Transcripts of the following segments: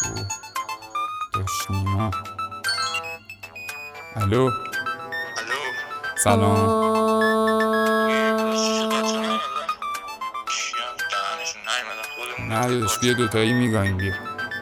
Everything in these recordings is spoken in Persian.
داشتیم. الو سلام. نه داداش بیا دوتایی میگایم بیا.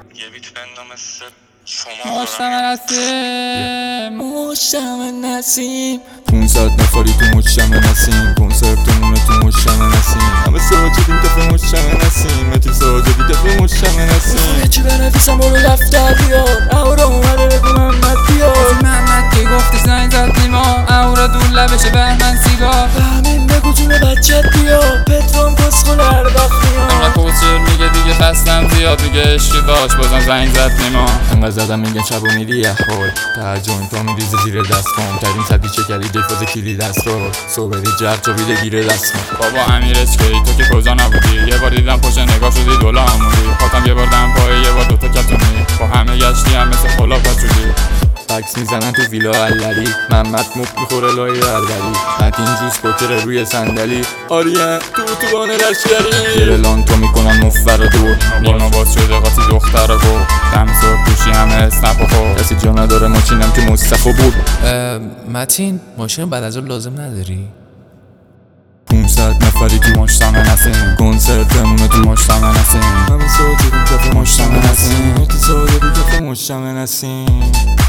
مشتم نسیم 500 نفری تو مشتم نسیم، کنسرتمونه تو مشتم نسیم، همه ساجدیم کف مشتم نسیم، متی ساجدی کف مشتم نسیم. چی بنویسم برو دفتر بیار، اهورا اومده بگو محمد بیار. محمد که گفتی زنگ زد نیما، اهورا دور لبشه بهمن سیگار. همین بگو جون بچت بیار، پترام کسخل هر وقت میاد. انقدر پوچر میگه دیگه خستم زیاد، میگه عشقی داشت بازم زنگ زد نیما. انقدر زدم میگن شب و میری احوال، ترجمه تا میریزه زیر دستم. ترین صدی چه کلی دیفاز کلی دست رو صوبری جرد تو بیده گیره دستم. بابا امیر اسکی تو که کجا نبودی، یه بار دیدم پشت نگاه شدی دولا همونی. خواستم یه بار دم پای یه بار دوتا کتونی، با همه گشتی هم مثل خلا پچودی. عکس میزنن تو ویلا علری، محمد موب میخوره لای هربری. متین جوز پوکر روی صندلی، آریان تو اتوبان لشکری. زیر لانتو میکنن مفر و دور، نیما باز شده قاطی دختر و گو. دم صبح توشی همه اسنپ و خور، کسی جا نداره ماشینم که مصطفی بود. متین ماشین بعد از اون لازم نداری؟ 500 نفری تو مشتم نسیم، کنسرتمونه تو مشتم نسیم، همه ساجدیم کف مشتم نسیم، متی ساجدی کف مشتم نسیم.